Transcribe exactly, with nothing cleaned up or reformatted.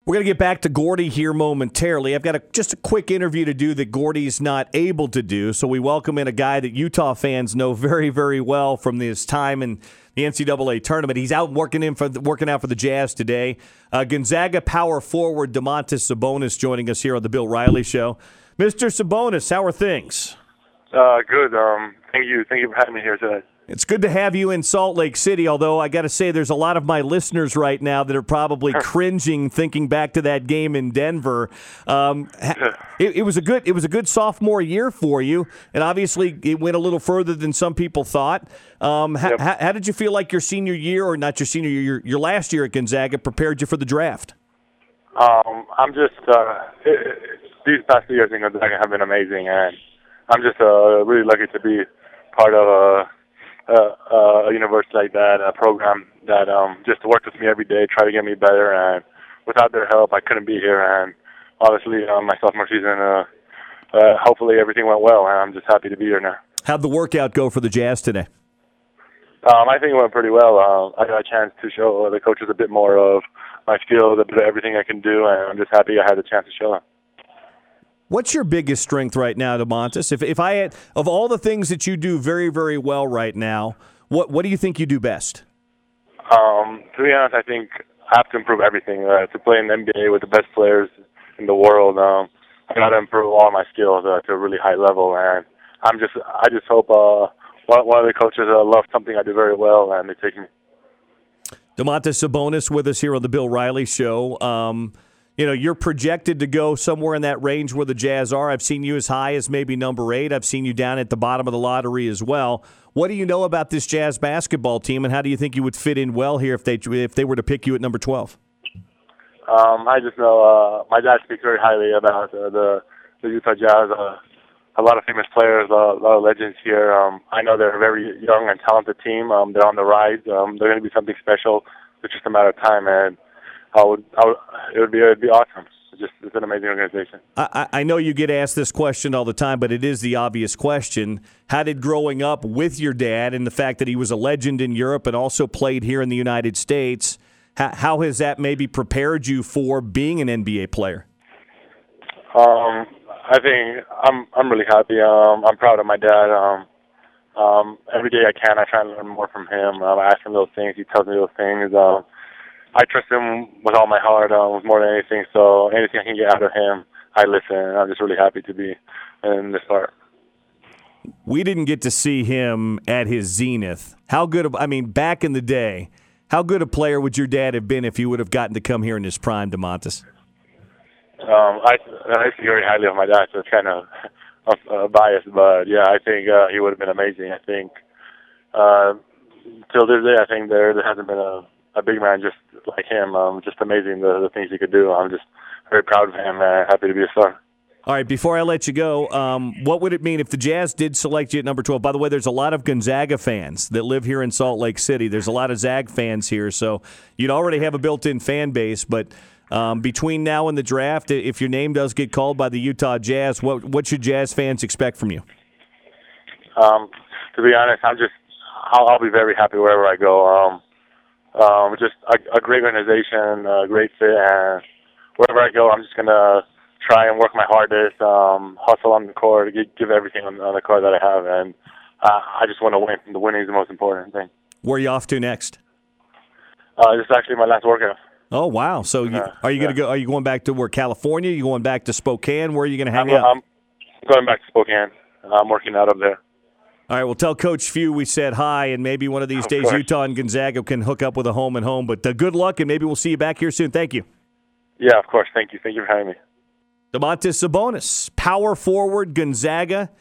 We're going to get back to Gordy here momentarily. I've got a, just a quick interview to do that Gordy's not able to do, so we welcome in a guy that Utah fans know very, very well from his time in the N C double A tournament. He's out working in for the, working out for the Jazz today. Uh, Gonzaga power forward Domantas Sabonis joining us here on the Bill Riley Show. Mister Sabonis, how are things? Uh, good. Um, thank you. Thank you for having me here today. It's good to have you in Salt Lake City, although I got to say there's a lot of my listeners right now that are probably cringing thinking back to that game in Denver. Um, it, it was a good it was a good sophomore year for you, and obviously it went a little further than some people thought. Um, Yep. how, how did you feel like your senior year, or not your senior year, your, your last year at Gonzaga prepared you for the draft? Um, I'm just uh, it, it, these past few years in Gonzaga have been amazing, and I'm just uh, really lucky to be part of a. Uh, a university like that, a program that um, just worked with me every day, try to get me better, and without their help, I couldn't be here. And obviously, um, my sophomore season, uh, uh, hopefully everything went well, and I'm just happy to be here now. How'd the workout go for the Jazz today? Um, I think it went pretty well. Uh, I got a chance to show the coaches a bit more of my skills, a bit of everything I can do, and I'm just happy I had the chance to show them. What's your biggest strength right now, Domantas? If if I had, of all the things that you do very, very well right now, what what do you think you do best? Um, to be honest, I think I have to improve everything. Uh, to play in the N B A with the best players in the world, um, I got to improve all my skills uh, to a really high level. And I'm just, I just hope uh, one one of the coaches uh, loves something I do very well, and they take me. Domantas Sabonis with us here on the Bill Riley Show. Um, You know, you're projected to go somewhere in that range where the Jazz are. I've seen you as high as maybe number eight. I've seen you down at the bottom of the lottery as well. What do you know about this Jazz basketball team, and how do you think you would fit in well here if they if they were to pick you at number twelve? Um, I just know uh, my dad speaks very highly about uh, the the Utah Jazz. Uh, a lot of famous players, uh, a lot of legends here. Um, I know they're a very young and talented team. Um, they're on the rise. Um, they're going to be something special. It's just a matter of time, and I would, I would, it would be, it would be awesome. It's just, it's an amazing organization. I, I know you get asked this question all the time, but it is the obvious question. How did growing up with your dad and the fact that he was a legend in Europe and also played here in the United States, how, how has that maybe prepared you for being an N B A player? Um, I think I'm, I'm really happy. Um, I'm proud of my dad. Um, um, every day I can, I try and learn more from him. Um, I ask him those things. He tells me those things. Um, I trust him with all my heart, um, more than anything. So anything I can get out of him, I listen. And I'm just really happy to be in this part. We didn't get to see him at his zenith. How good of, I mean, back in the day, how good a player would your dad have been if he would have gotten to come here in his prime, Domantas? Um, I, I speak very highly of my dad, so it's kind of uh, biased. But, yeah, I think uh, he would have been amazing. I think uh, till this day, I think there, there hasn't been a a big man just like him. Um, just amazing the, the things he could do. I'm just very proud of him and happy to be a star. All right, before I let you go, um, what would it mean if the Jazz did select you at number twelve? By the way, there's a lot of Gonzaga fans that live here in Salt Lake City. There's a lot of Zag fans here, so you'd already have a built-in fan base. But um, between now and the draft, if your name does get called by the Utah Jazz, what what should Jazz fans expect from you? Um, to be honest, I'm just I'll, I'll be very happy wherever I go. Um, Um, just a, a great organization, a great fit, and wherever I go, I'm just gonna try and work my hardest, um, hustle on the court, give, give everything on, on the court that I have, and uh, I just want to win. The winning is the most important thing. Where are you off to next? Uh, this is actually my last workout. Oh wow! So you, uh, are you gonna yeah. go? Are you going back to where California? Are you going back to Spokane? Where are you gonna hang I'm, out? I'm going back to Spokane. I'm working out up there. All right, well, tell Coach Few we said hi, and maybe one of these Of days course. Utah and Gonzaga can hook up with a home and home. But uh, good luck, and maybe we'll see you back here soon. Thank you. Yeah, of course. Thank you. Thank you for having me. Domantas Sabonis, power forward, Gonzaga.